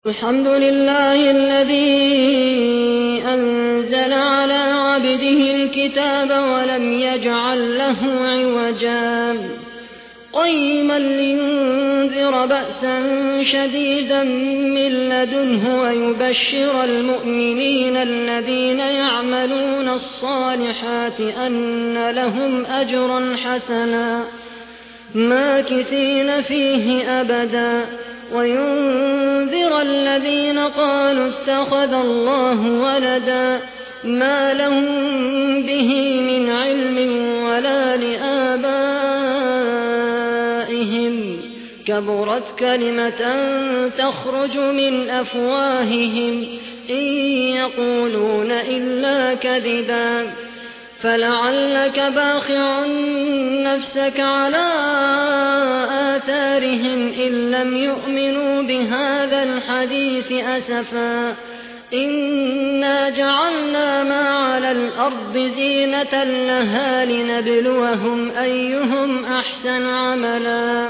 الحمد لله الذي أنزل على عبده الكتاب ولم يجعل له عوجا قيما لينذر بأسا شديدا من لدنه ويبشر المؤمنين الذين يعملون الصالحات أن لهم أجرا حسنا ماكثين فيه أبدا وينذر الذين قالوا اتخذ الله ولدا ما لهم به من علم ولا لآبائهم كبرت كلمة تخرج من أفواههم إن يقولون إلا كذبا فلعلك باخع نفسك على آثارهم إن لم يؤمنوا بهذا الحديث أسفا إنا جعلنا ما على الأرض زينة لها لنبلوهم أيهم أحسن عملا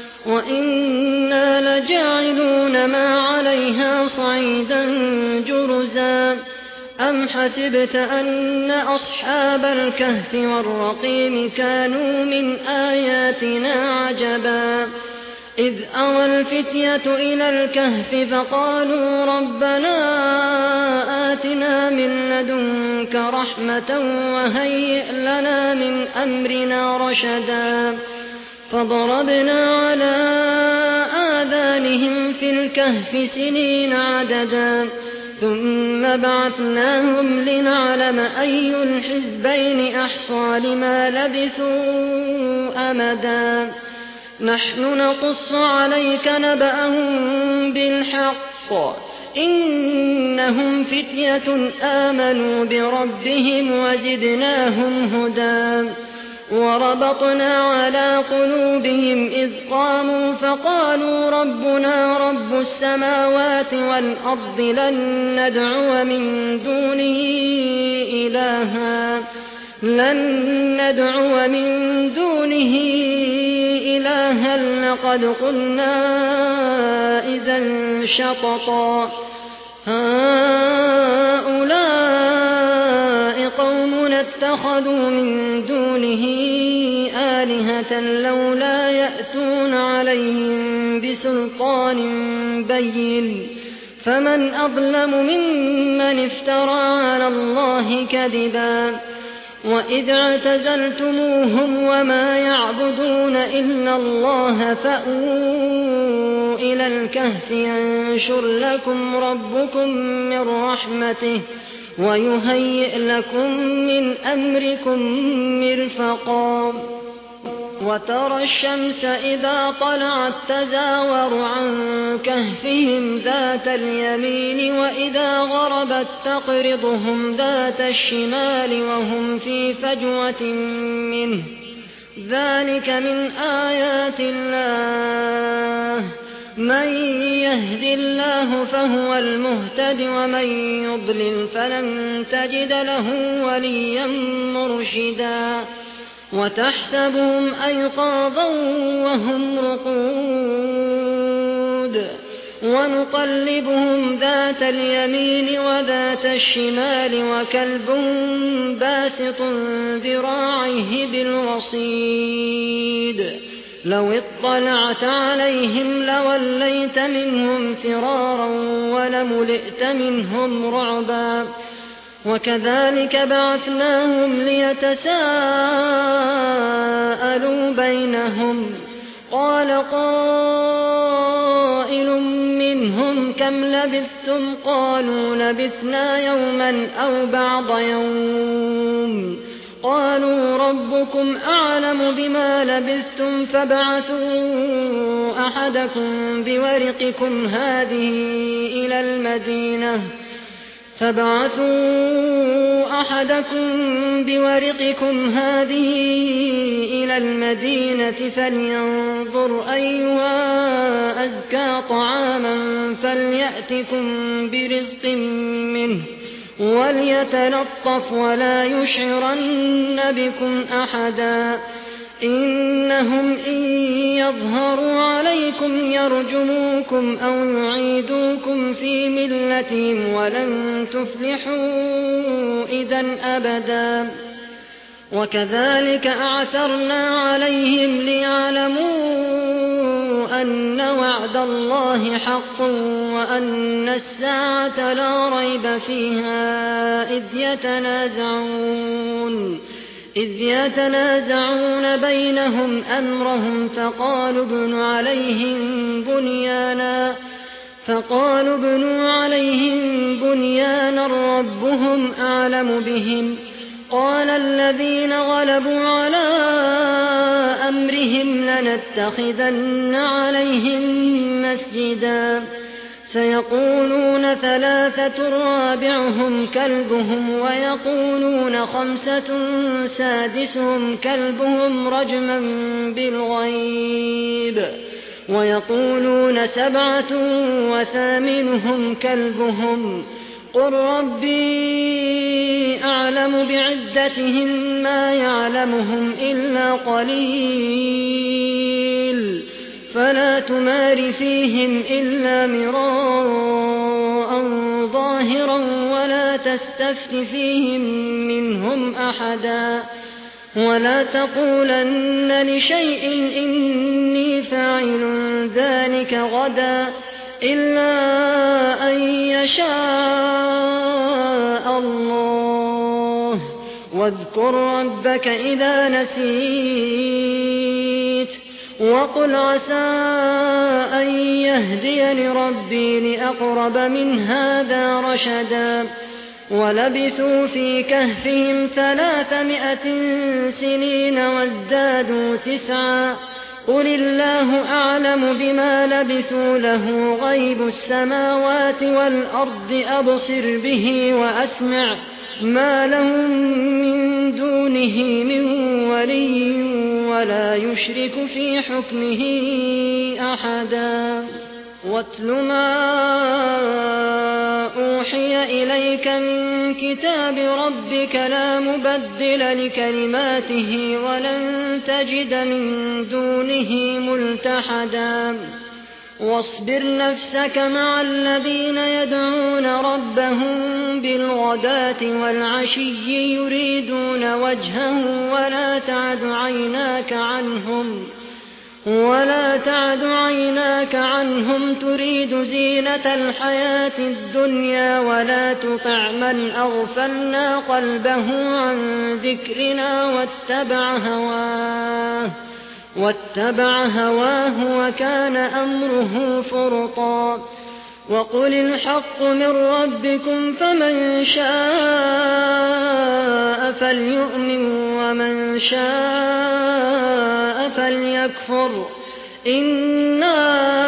وإنا لجاعلون ما عليها صعيدا جرزا أم حسبت أن أصحاب الكهف والرقيم كانوا من آياتنا عجبا إذ أوى الفتية إلى الكهف فقالوا ربنا آتنا من لدنك رحمة وهيئ لنا من أمرنا رشدا فضربنا على آذانهم في الكهف سنين عددا ثم بعثناهم لنعلم أي الحزبين أحصى لما لبثوا أمدا نحن نقص عليك نبأهم بالحق إنهم فتية آمنوا بربهم وزدناهم هدى وربطنا على قلوبهم إذ قاموا فقالوا ربنا رب السماوات والأرض لن ندعو من دونه إلها لقد قلنا إذا شططا هؤلاء قومنا اتخذوا من دونه آلهة لولا يأتون عليهم بسلطان بين فمن أظلم ممن افترى على الله كذبا وإذ اعتزلتموهم وما يعبدون إلا الله فأووا إلى الكهف ينشر لكم ربكم من رحمته ويهيئ لكم من أمركم مرفقا وترى الشمس إذا طلعت تزاور عن كهفهم ذات اليمين وإذا غربت تقرضهم ذات الشمال وهم في فجوة منه ذلك من آيات الله من يهد الله فهو المهتد ومن يضلل فلن تجد له وليا مرشدا وتحسبهم أيقاظا وهم رقود ونقلبهم ذات اليمين وذات الشمال وكلبهم باسط ذراعيه بالوصيد لو اطلعت عليهم لوليت منهم فرارا ولملئت منهم رعبا وكذلك بعثناهم ليتساءلوا بينهم قال قائل منهم كم لبثتم قالوا لبثنا يوما أو بعض يوم قالوا ربكم أعلم بما لبثتم فابعثوا أحدكم بورقكم هذه إلى المدينة فلينظر أيها أزكى طعاما فليأتكم برزق منه وليتلطف ولا يشعرن بكم أحدا إنهم إن يظهروا عليكم يرجموكم أو يعيدوكم في ملتهم ولن تفلحوا إذا أبدا وكذلك أعثرنا عليهم ليعلموا أن وعد الله حق وأن الساعة لا ريب فيها إذ يتنازعون بينهم أمرهم فقالوا ابنوا عليهم بنيانا ربهم أعلم بهم قال الذين غلبوا على أمرهم لنتخذن عليهم مسجدا سيقولون 3 رابعهم كلبهم ويقولون 5 سادسهم كلبهم رجما بالغيب ويقولون 7 وثامنهم كلبهم قل ربي أعلم بعدتهم ما يعلمهم إلا قليل فلا تمار فيهم إلا مراء ظاهرا ولا تستفت فيهم منهم أحدا ولا تقولن لشيء إني فاعل ذلك غدا إلا أن يشاء الله واذكر ربك إذا نسيت وقل عسى أن يهديني ربي لأقرب من هذا رشدا ولبثوا في كهفهم 300 سنين وازدادوا 9 قل الله أعلم بما لبثوا له غيب السماوات والأرض أبصر به وأسمع ما لهم من دونه من ولي ولا يشرك في حكمه أحدا واتل ما أوحي إليك من كتاب ربك لا مبدل لكلماته ولن تجد من دونه ملتحدا واصبر نفسك مع الذين يدعون ربهم بالغداة والعشي يريدون وجهه ولا تعد عيناك عنهم تريد زينة الحياة الدنيا ولا تطع من أغفلنا قلبه عن ذكرنا واتبع هواه وكان أمره فرطا وقل الحق من ربكم فمن شاء فليؤمن ومن شاء فليكفر إنا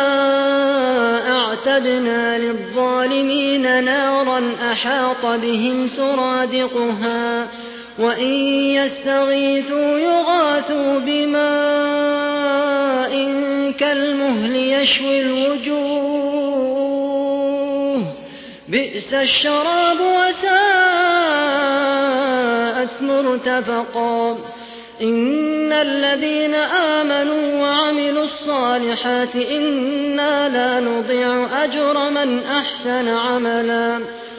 أعتدنا للظالمين نارا أحاط بهم سرادقها وإن يستغيثوا يغاثوا بماء كالمهل يشوي الوجوه بئس الشراب وساءت مرتفقا إن الذين آمنوا وعملوا الصالحات إنا لا نضيع أجر من أحسن عملا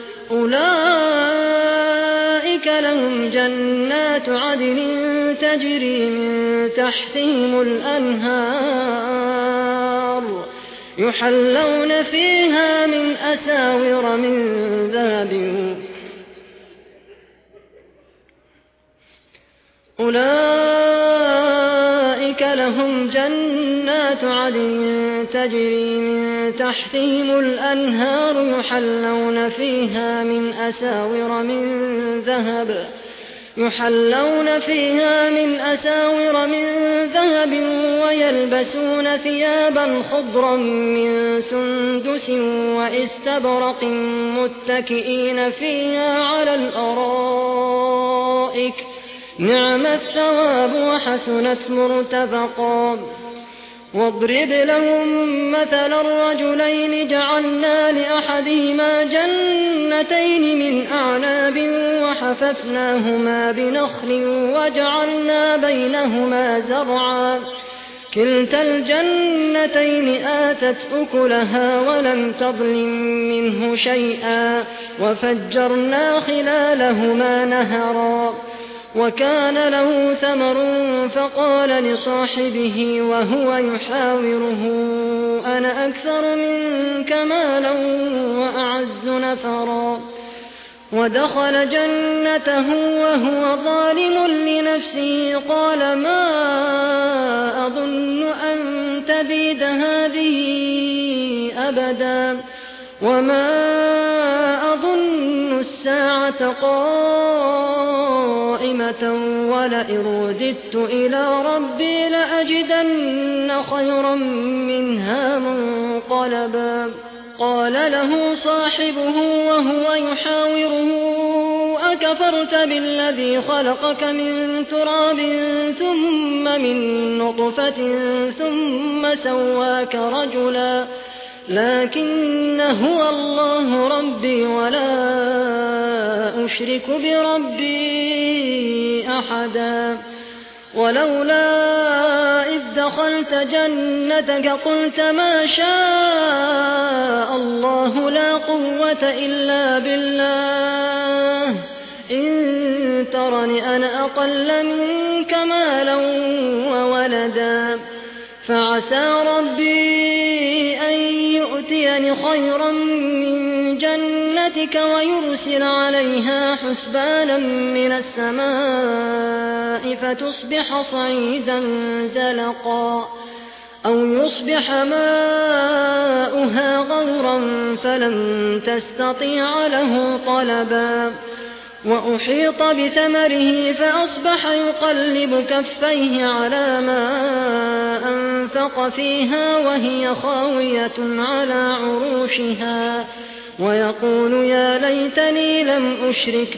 أولئك لهم جنات عدن تجري من تحتهم الأنهار يحلون فيها من أساور من ذهب أولئك لهم جنات عدن تجري من تحتهم الأنهار يحلون فيها من أساور من ذهب ويلبسون ثيابا خضرا من سندس واستبرق متكئين فيها على الأرائك نعم الثواب وحسنت مرتفقا واضرب لهم مثل الرجلين جعلنا لأحدهما جنتين من أعناب وحففناهما بنخل وجعلنا بينهما زرعا كلتا الجنتين آتت أكلها ولم تظلم منه شيئا وفجرنا خلالهما نهرا وكان له ثمر فقال لصاحبه وهو يحاوره أنا أكثر منك مالا وأعز نفرا ودخل جنته وهو ظالم لنفسه قال ما أظن أن تبيد هذه أبدا وما أظن الساعة قائمة ولئن رددت إلى ربي لأجدن خيرا منها منقلبا قال له صاحبه وهو يحاوره أكفرت بالذي خلقك من تراب ثم من نطفة ثم سواك رجلا لكن هو الله ربي ولا أشرك بربي أحدا ولولا إذ دخلت جنتك قلت ما شاء الله لا قوة إلا بالله إن ترني أنا أقل منك مالا وولدا فعسى ربي أن يؤتيني خيرا من جنتك ويرسل عليها حسبانا من السماء فتصبح صعيدا زلقا أو يصبح ماؤها غورا فلن تستطيع له طلبا وأحيط بثمره فأصبح يقلب كفيه على ما أنفق فيها وهي خاوية على عروشها ويقول يا ليتني لم أشرك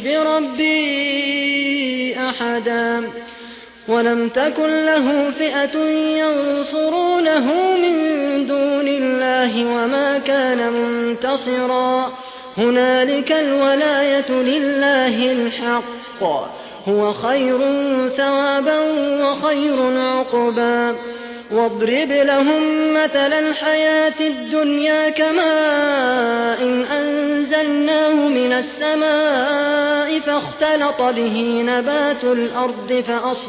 بربي أحدا ولم تكن له فئة ينصرونه من دون الله وما كان منتصرا هنالك الولاية لله الحق هو خير ثوابا وخير عقبا واضرب لهم مثل الحياة الدنيا كماء إن أنزلناه من السماء فاختلط به نبات الأرض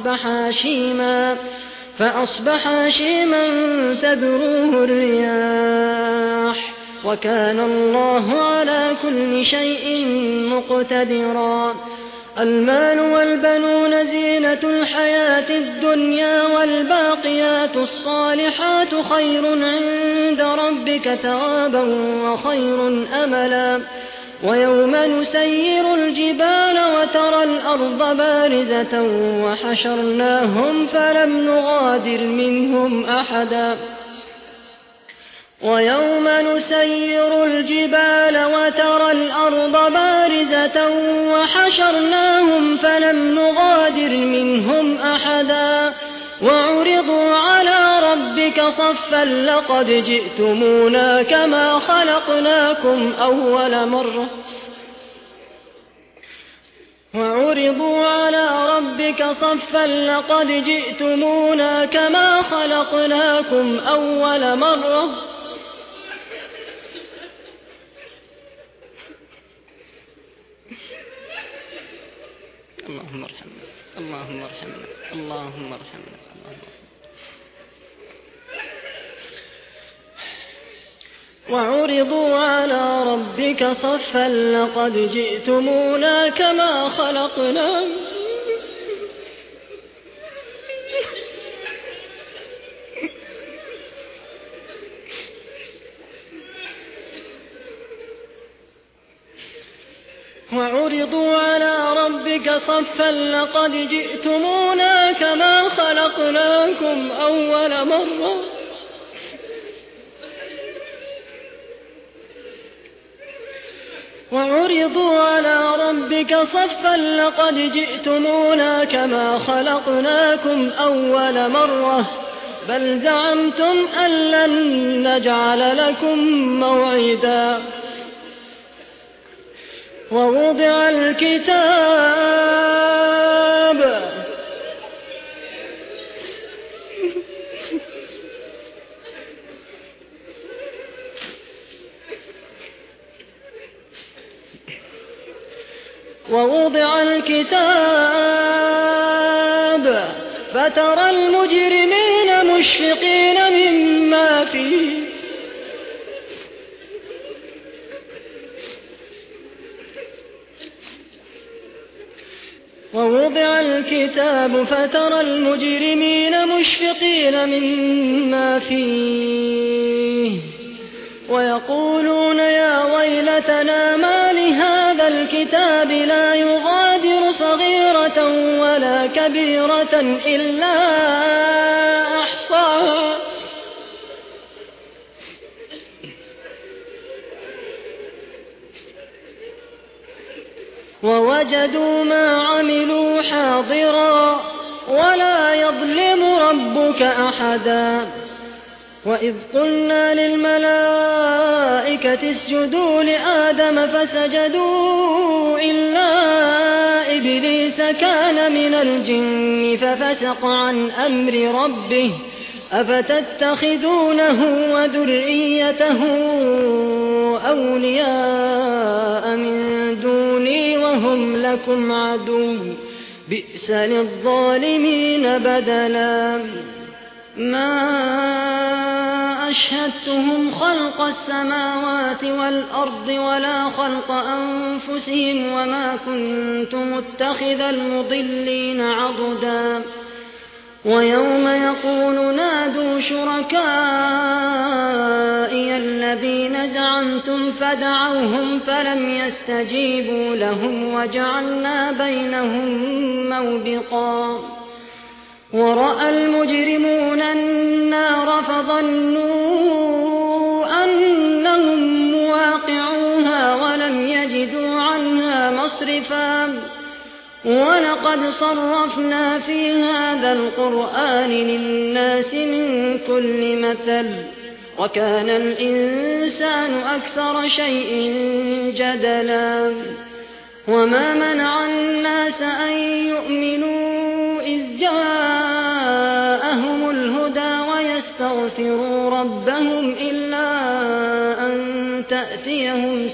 فأصبح هشيما تذروه الرياح وكان الله على كل شيء مقتدرا المال والبنون زينة الحياة الدنيا والباقيات الصالحات خير عند ربك ثوابا وخير أملا ويوم نسير الجبال وترى الأرض بارزة وحشرناهم فلم نغادر منهم أحدا ويوم نسير الجبال وترى الأرض بارزة وحشرناهم فلم نغادر منهم أحدا وعرضوا على ربك صفا لقد جئتمونا كما خلقناكم أول مرة وعرضوا على ربك صفا لقد جئتمونا كما خلقناكم أول مرة اللهم ارحمنا اللهم ارحمنا اللهم ارحمنا وعرضوا على ربك صفا لقد جئتمونا كما خلقناكم وعرضوا على ربك صفا لقد جئتمونا كما خلقناكم أول مرة وعرضوا على ربك صفا لقد جئتمونا كما خلقناكم أول مرة بل زعمتم أن لن نجعل لكم موعدا ووضع الكتاب فترى المجرمين مشفقين مما فيه ووضع الكتاب فترى المجرمين مشفقين مما فيه ويقولون يا ويلتنا ما لهذا الكتاب لا يغادر صغيرة ولا كبيرة إلا أحصاها ووجدوا ما عملوا حاضرا ولا يظلم ربك أحدا وإذ قلنا للملائكة اسجدوا لآدم فسجدوا إلا إبليس كان من الجن ففسق عن أمر ربه أفتتخذونه وذريته أولياء من دوني وهم لكم عدو بئس للظالمين بدلا ما أشهدتهم خلق السماوات والأرض ولا خلق أنفسهم وما كنت متخذ المضلين عضدا ويوم يقول نادوا شركائي الذين زعمتم فدعوهم فلم يستجيبوا لهم وجعلنا بينهم موبقا ورأى المجرمون النار فظنوا أنهم مواقعوها ولم يجدوا عنها مصرفا ولقد صرفنا في هذا القرآن للناس من كل مثل وكان الإنسان أكثر شيء جدلا وما منع الناس أن يؤمنوا إذ جاءهم الهدى ويستغفروا ربهم إلا أن تأتيهم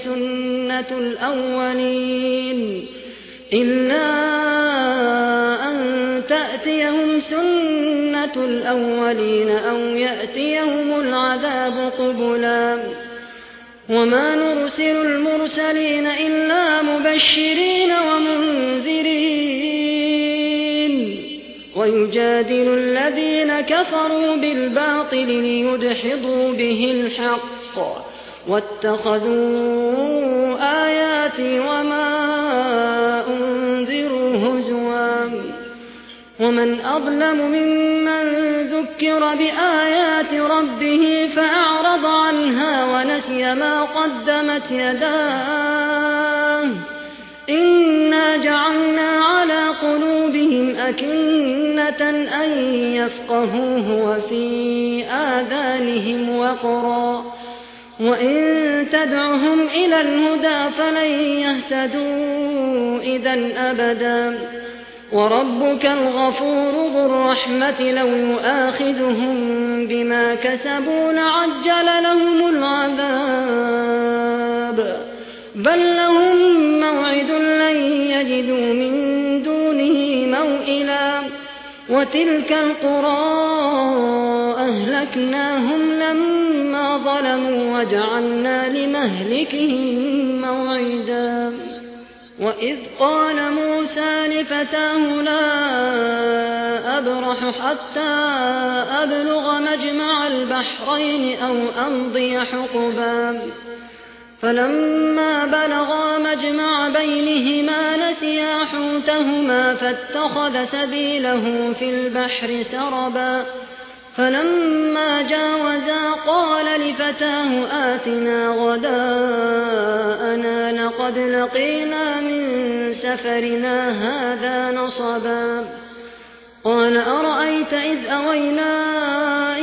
سنة الأولين أو يأتيهم العذاب قبلا وما نرسل المرسلين إلا مبشرين ومنذرين ويجادل الذين كفروا بالباطل ليدحضوا به الحق واتخذوا آياتي وما أنذروا هزوا ومن أظلم ممن ذكر بآيات ربه فأعرض عنها ونسي ما قدمت يداه إنا جعلنا على قلوبهم أكنة أن يفقهوه وفي آذانهم وقرا وإن تدعهم إلى الهدى فلن يهتدوا إذا أبدا وربك الغفور ذو الرحمة لو يؤاخذهم بما كسبوا لعجل لهم العذاب بل لهم موعد لن يجدوا من دونه موئلا وتلك القرى أهلكناهم لما ظلموا وجعلنا لمهلكهم موعدا وإذ قال موسى لفتاه لا أبرح حتى أبلغ مجمع البحرين أو أمضي حقبا فلما بلغا مجمع بينهما نسيا حوتهما فاتخذ سبيله في البحر سربا فلما جاوزا قال لفتاه آتنا غداءنا لقد لقينا من سفرنا هذا نصبا قال أرأيت إذ أوينا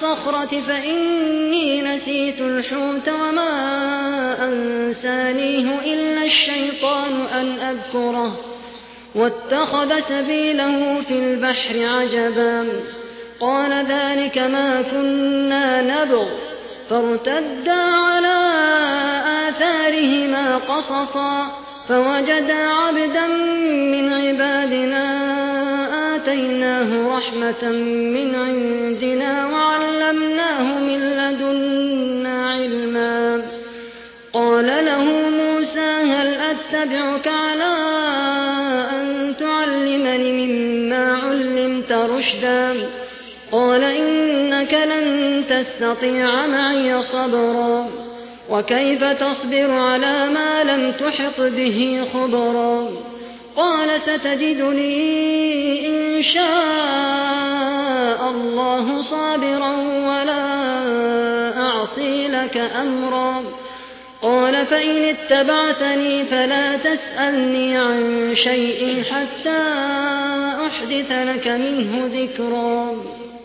الصخرة فإني نسيت الحوت وما أنسانيه إلا الشيطان أن أذكره واتخذ سبيله في البحر عجبا قال ذلك ما كنا نبغ فارتدا على آثارهما قصصا فوجدا عبدا من عبادنا آتيناه رحمة من عندنا وعلمناه من لدنا علما قال له موسى هل أتبعك على أن تعلمني مما علمت رشدا قال إنك لن تستطيع معي صبرا وكيف تصبر على ما لم تحط به خبرا قال ستجدني إن شاء الله صابرا ولا أعصي لك أمرا قال فإن اتبعتني فلا تسألني عن شيء حتى أحدث لك منه ذكرا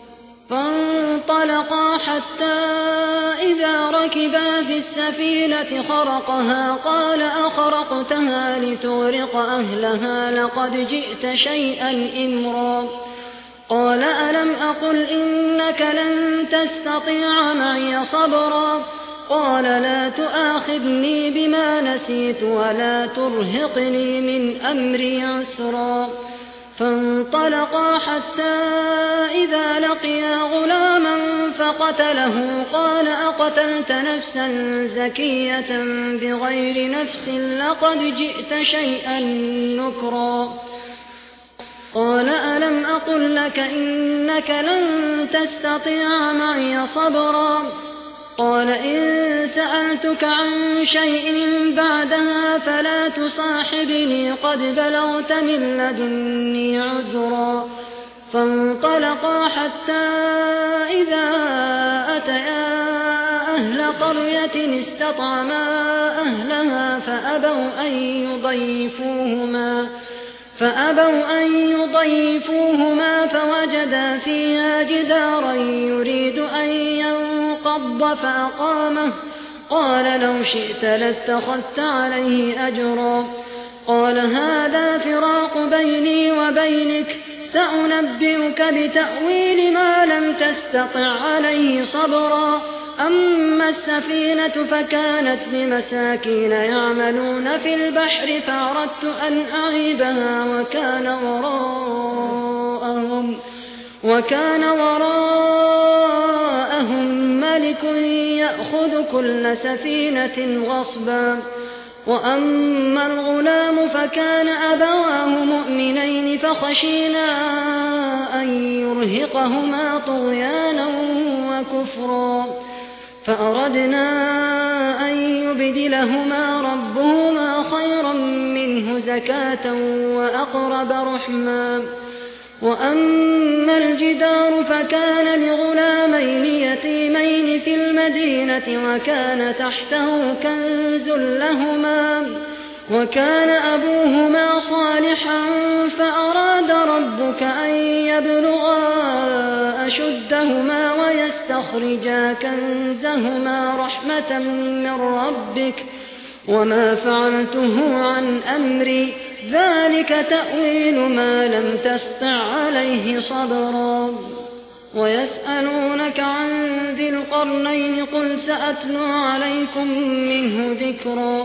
فانطلقا حتى إذا ركبا في السفينة خرقها قال أخرقتها لتغرق أهلها لقد جئت شيئا إمرا قال ألم أقل إنك لن تستطيع معي صبرا قال لا تؤاخذني بما نسيت ولا ترهقني من أمري عسرا فانطلقا حتى إذا لقيا غلاما فقتله قال أقتلت نفسا زكية بغير نفس لقد جئت شيئا نكرا قال ألم أقل لك إنك لن تستطيع معي صبرا قال إن سألتك عن شيء بعدها فلا تصاحبني قد بلغت من لدني عذرا فانطلقا حتى إذا أتيا أهل قرية استطعما أهلها فأبوا أن يضيفوهما فوجدا فيها جدارا يريد أن ينقض فأقامه قال لو شئت لاتخذت عليه أجرا قال هذا فراق بيني وبينك سأنبئك بتأويل ما لم تستطع عليه صبرا أما السفينة فكانت لمساكين يعملون في البحر فأردت أن أعيبها وكان وراءهم ملك يأخذ كل سفينة غصبا وأما الغلام فكان أبواه مؤمنين فخشينا أن يرهقهما طغيانا وكفرا فأردنا أن يبدلهما ربهما خيرا منه زكاة وأقرب رحما وأما الجدار فكان لغلامين يتيمين في المدينة وكان تحته كنز لهما وكان أبوهما صالحا فأراد ربك أن يبلغا أشدهما ويستخرجا كنزهما رحمة من ربك وما فعلته عن أمري ذلك تأويل ما لم تستطع عليه صبرا ويسألونك عن ذي القرنين قل سأتلو عليكم منه ذكرا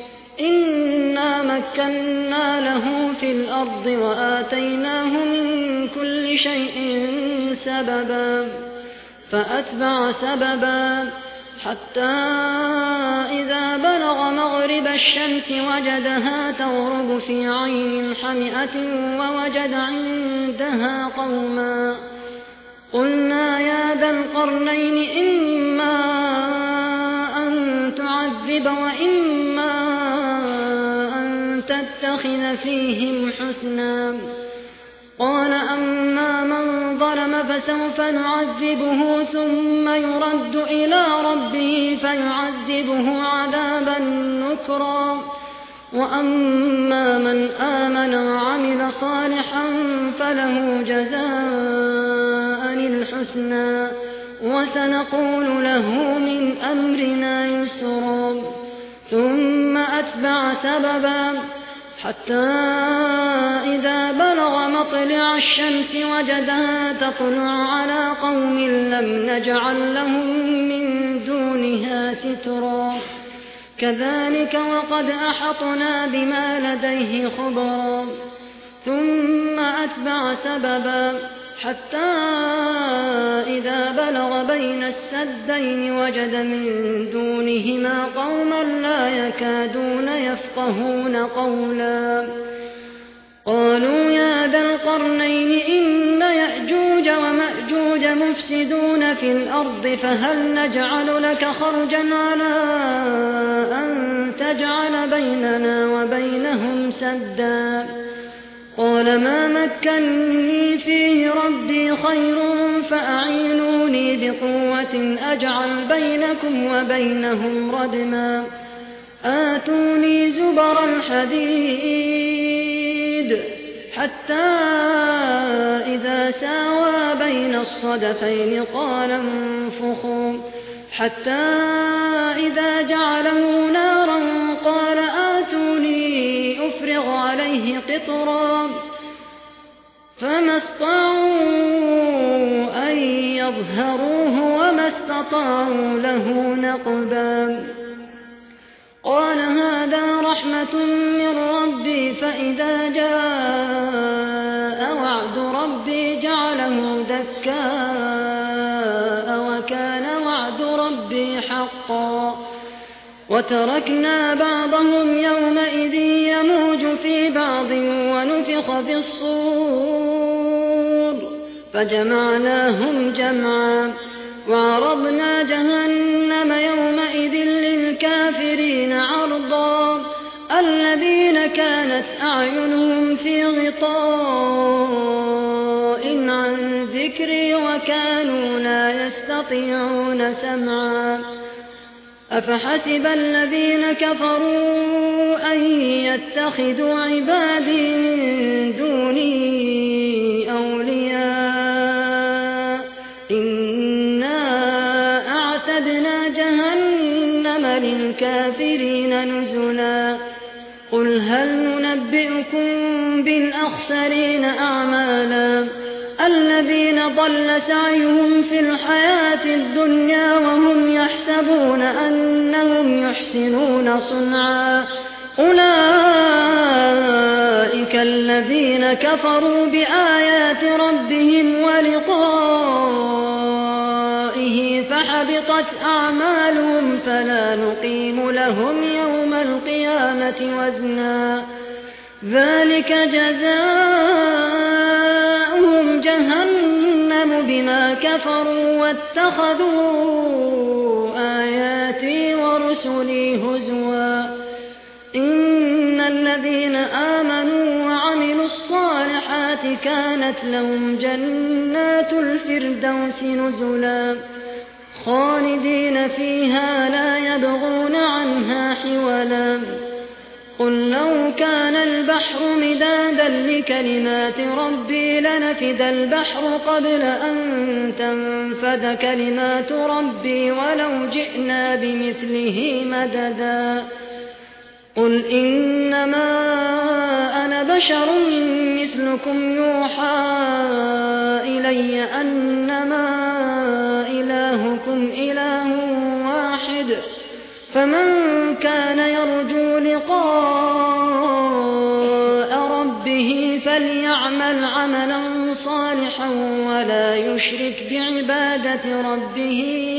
إنا مكنا له في الأرض وآتيناه من كل شيء سببا فأتبع سببا حتى إذا بلغ مغرب الشمس وجدها تغرب في عين حمئة ووجد عندها قوما قلنا يا ذا القرنين إما أن تعذب وإما أن تتخذ فيهم حسنا قال أما من ظلم فسوف نعذبه ثم يرد إلى ربه فيعذبه عذابا نكرا وأما من آمن وعمل صالحا فله جزاء الحسنى وسنقول له من أمرنا يسرا ثم أتبع سببا حتى إذا بلغ مطلع الشمس وجدها تطلع على قوم لم نجعل لهم من دونها سترا كذلك وقد أحطنا بما لديه خبرا ثم أتبع سببا حتى إذا بلغ بين السدين وجد من دونهما قوما لا يكادون يفقهون قولا قالوا يا ذا القرنين إن يأجوج ومأجوج مفسدون في الأرض فهل نجعل لك خرجا على أن تجعل بيننا وبينهم سدا قال ما مكنني فيه ربي خير فأعينوني بقوة أجعل بينكم وبينهم ردما آتوني زبر الحديد حتى إذا ساوى بين الصدفين قال انفخوا حتى إذا جعله نارا قال آتوني أفرغ عليه قطرا فما استطاعوا أن يظهروه وما استطاعوا له نقبا قال هذا رحمة من ربي فإذا جاء وعد ربي جعله دكاء وكان وعد ربي حقا وتركنا بعضهم يومئذ يموج في بعض ونفخ في الصور فجمعناهم جمعا وعرضنا جهنم يومئذ للكافرين عرضا الذين كانت أعينهم في غطاء عن ذكري وكانوا لا يستطيعون سمعا أفحسب الذين كفروا أن يتخذوا عبادي من دوني أولياء إنا أعتدنا جهنم للكافرين نزلا قل هل ننبئكم بالأخسرين أعمالا الذين ضل سعيهم في الحياة الدنيا وهم يحسبون أنهم يحسنون صنعا أولئك الذين كفروا بآيات ربهم ولقائه فحبطت أعمالهم فلا نقيم لهم يوم القيامة وزنا ذلك جزاؤهم جهنم بما كفروا واتخذوا آياتي ورسلي هزوا إن الذين آمنوا وعملوا الصالحات كانت لهم جنات الفردوس نزلا خالدين فيها لا يبغون عنها حولا قل لو كان البحر مدادا لكلمات ربي لنفد البحر قبل أن تنفد كلمات ربي ولو جئنا بمثله مددا قل إنما أنا بشر مثلكم يوحى إلي أنما إلهكم إله واحد فمن كان يرجو لقاء ربه فليعمل عملا صالحا ولا يشرك بعبادة ربه